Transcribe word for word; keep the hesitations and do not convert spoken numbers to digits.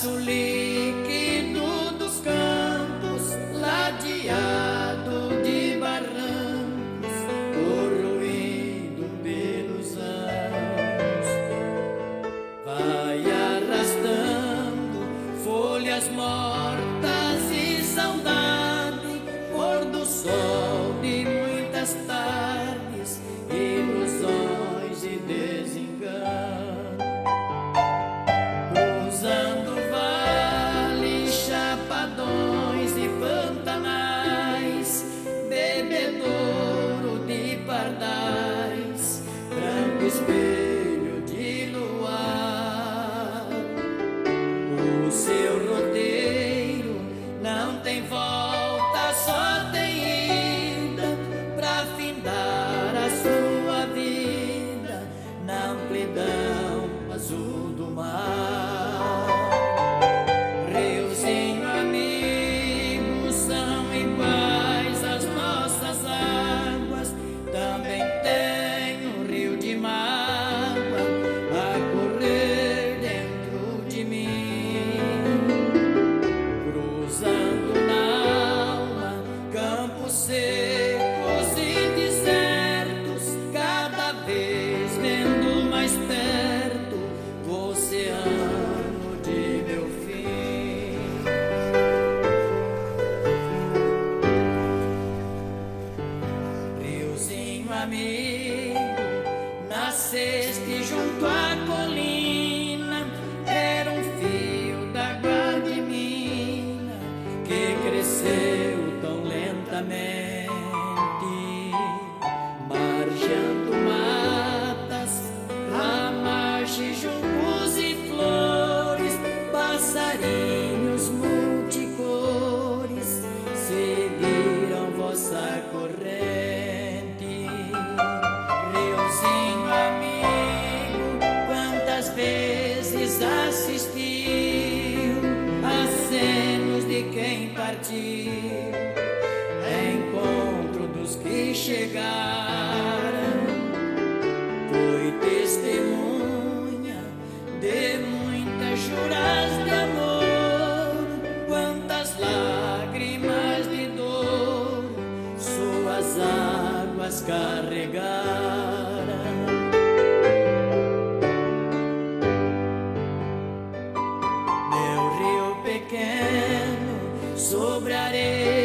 Braço líquido dos campos, ladeado de barrancos, corroído pelos anos, vai arrastando folhas mortas e saudade, pôr do sol de muitas tardes, ilusões e desenganos. Cruzando vales, chapadões e pantanais, bebedouro de pardais, branco espelho de luar. O seu roteiro não tem volta, só tem ida, pra findar a sua vida na amplidão azul do mar. Riozinho amigo, são iguais as nossas águas, também tem um rio de mágoa a correr dentro de mim, cruzando na alma campos secos e desertos, cada vez vendo mais perto o oceano de meu fim. Riozinho amigo, nasceste junto à colina, era um fio d'água de mina que cresceu tão lentamente, margeando matas, a margem juncos e flores, passarinhos multicores seguiram vossa corrente. Riozinho amigo, quantas vezes assistiu acenos de quem partiu, encontro dos que chegaram, foi testemunha de muitas juras de amor, quantas lágrimas de dor suas águas carregaram. Meu rio pequeno sobre a areia